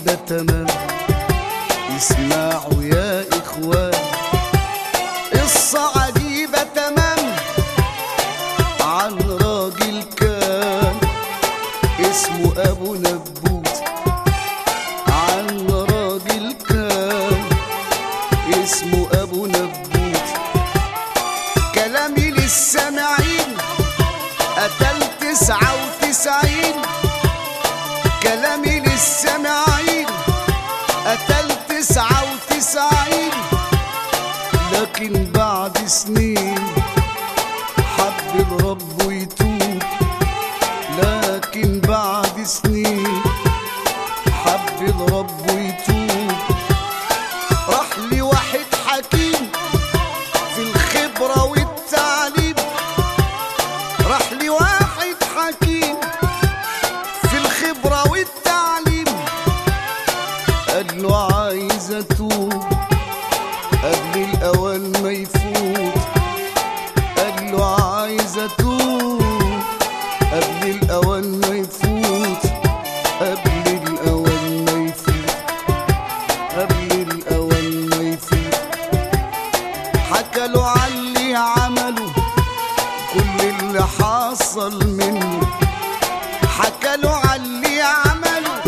عجيبة تمام. اسمعوا يا إخوان قصة عجيبة تمام عن راجل كان اسمه أبو نبوت. عن راجل كان اسمه أبو نبوت. كلامي للسامعين قتل 99. كلامي للسامعين قتل 99. لكن بعد سنين حب الرب يتوب. لكن بعد سنين حب الرب يتوب. راح لي واحد حكيم في الخبرة والتعليم. راح لي واحد حكيم في الخبرة والتعليم. قال له عايز اتوب قبل الاوان ما يفوت. قال له عايز اتوب قبل الاوان ما يفوت. قبل الاوان ما يفوت. قبل الاوان ما يفوت. حكى له على اللي عمله كل اللي حصل منه. حكى له على اللي عمله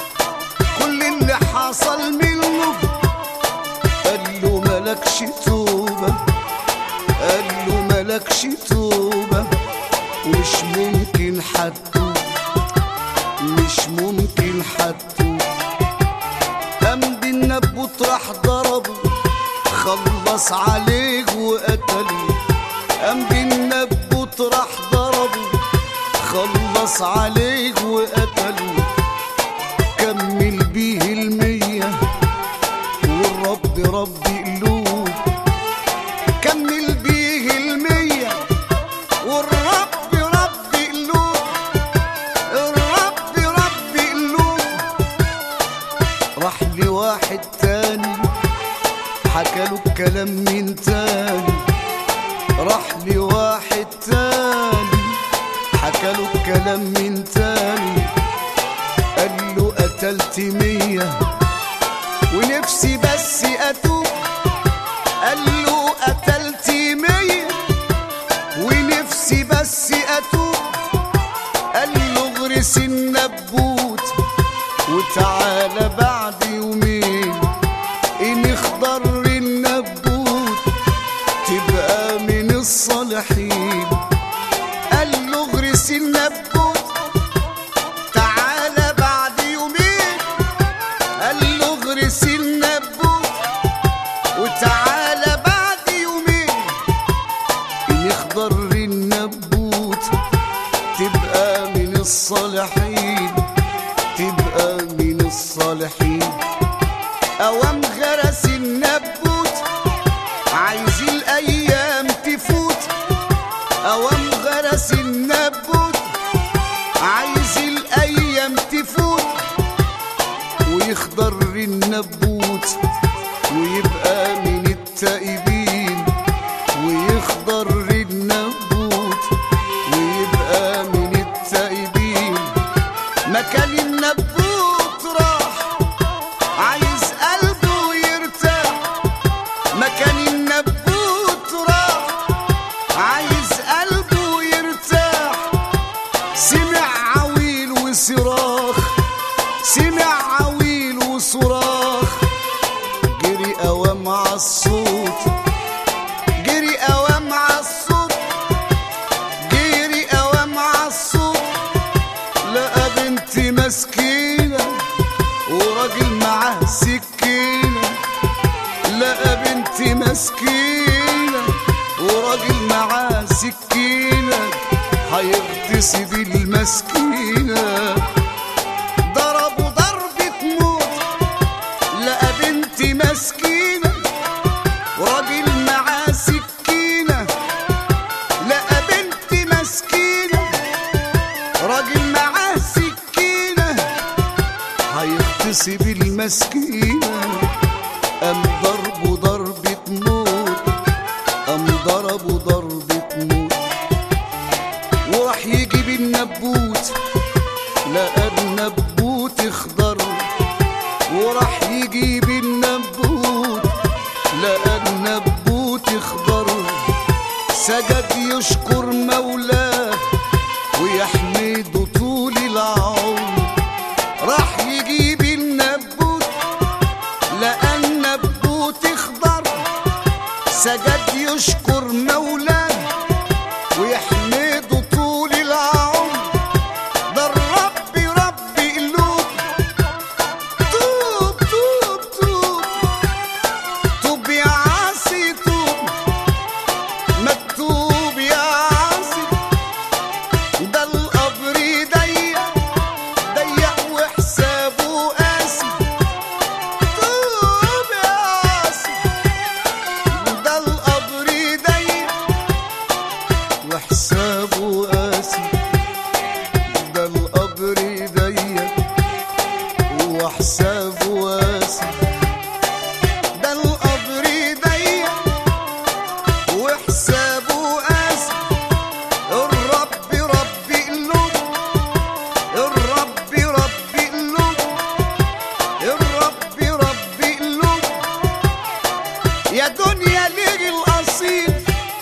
كل اللي حصل منه. قال له ملكش توبة. قال له ملكش توبة ومش ممكن حتوب. مش ممكن حتوب. قام بالنبوت راح ضربه خلص عليه وقتله. قام بالنبوت راح ضربه خلص عليه وقتله. كمل بيه 100 والرب رب قلوب. كمل بيه 100 والرب رب قلوب. الرب رب قلوب. راح لواحد تاني حكاله الكلام من تاني. راح لواحد تاني حكاله الكلام من تاني. قال له قتلت 100 ونفسي بس اتوب. قال له قتلت 100 ونفسي بس اتوب. قال له اغرس النبوت وتعالى بعد يومين نخضر النبوت تبقى من الصالحين. قال له اغرس النبوت تعالى بعد يومين. قال له اغرس النبوت وتعالى بعد يومين نخضر النبوت تبقى من الصالحين. تبقى من الصالحين. أوام غرس النبوت عايز الأيام تفوت. أوام غرس النبوت عايز الأيام تفوت ويخضر النبوت ويبقى من التائبين. ويخضر النبوت ويبقى من التائبين. مكان النبوت راح عايز قلبه يرتاح. مكان النبوت راح عايز قلبه يرتاح. سمع عويل وصراخ. سمع عويل وصراخ. جري قوام عالصوت. جري قوام عالصوت. جري قوام عالصوت. لقى بنت مسكينة وراجل معاه سكينة. لقى بنت مسكينة وراجل معاه سكينة هيغتصب المسكينة. ضربوا ضربة موت. لقى بنت مسكينة وراجل معاه سكينة. لقى بنت مسكينة راجل معاه سكينة هيغتصب المسكينة. قام ضربوا ضربة موت. قام ضربوا ضربة موت. وراح يجيب النبوت. لقى النبوت اخضر. يشكر مولاه ويحمده طول العمر. راح يجيب النبوت لقى النبوت اخضر، سجد يشكر مولاه ويحمده طول العمر. ده الرب رب قلوب، توب توب توب توب يا عاصي توب، مكتوب يا عاصي. ده القبر ضيق ضيق وحسابه قاسي، توب يا عاصي. ده القبر ضيق وحسابه قاسي، ده القبر ضيق وحسابه قاسي، ده القبر ضيق وحسابه قاسي. الرب رب قلوب، الرب رب قلوب، الرب رب قلوب. يا دنيا ليه الأصيل،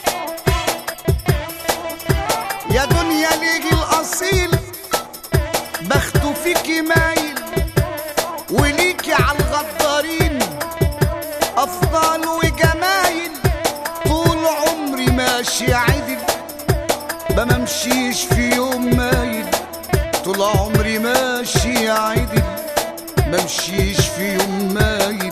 يا دنيا ليه الأصيل بخته فيكي مايل، وليكي عالغدارين أفضال وجمايل. طول عمري ماشي عدل بممشيش في يوم مايل، طول عمري ماشي عدل ممشيش في يوم مايل.